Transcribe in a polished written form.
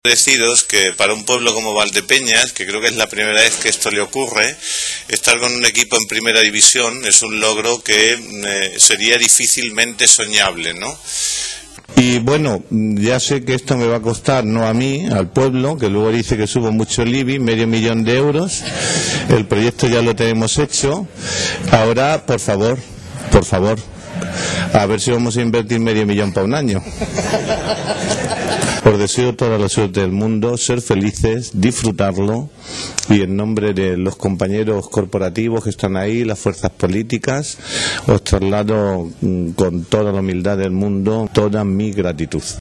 Deciros que para un pueblo como Valdepeñas, que creo que es la primera vez que esto le ocurre, estar con un equipo en primera división es un logro que sería difícilmente soñable, ¿no? Y bueno, ya sé que esto me va a costar, no a mí, al pueblo, que luego dice que subo mucho el IBI, 500.000 euros. El proyecto ya lo tenemos hecho. Ahora, por favor, a ver si vamos a invertir 500.000 para un año. Os deseo toda la suerte del mundo, ser felices, disfrutarlo, y en nombre de los compañeros corporativos que están ahí, las fuerzas políticas, os traslado con toda la humildad del mundo toda mi gratitud.